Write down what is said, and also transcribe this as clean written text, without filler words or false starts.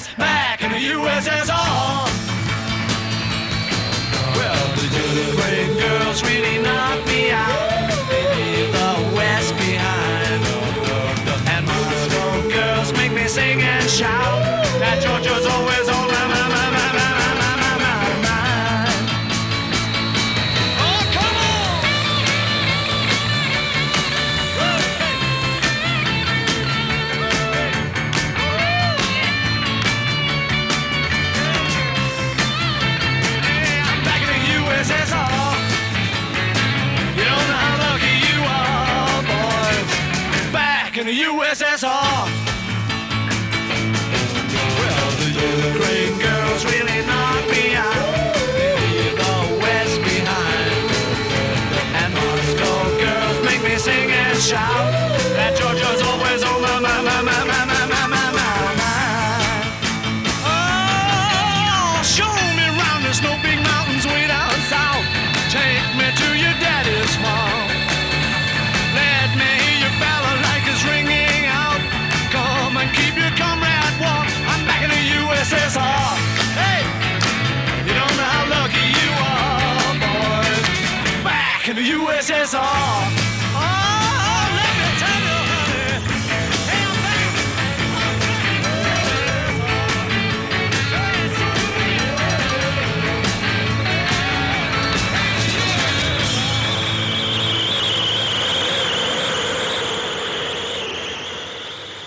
back in the USSR. Well, the Ukraine girls really knocked me out. They leave the West behind. And Moscow girls make me sing and shout. That Georgia's always on my mind. Oh, come on! Hey, I'm back in the USSR. You don't know how lucky you are, boys. Back in the USSR. Well, the Ukraine girls really knocked me out. They leave the West behind. And Moscow girls make me sing and shout. That Georgia's always on my mind. Oh, show me round, there's no big mountains way down south. Take me to your daddy's farm. Let me hear your balalaikas ringing out. Come and keep your comrade warm. I'm back in the USSR. Hey, you don't know how lucky you are, boys. Back in the USSR.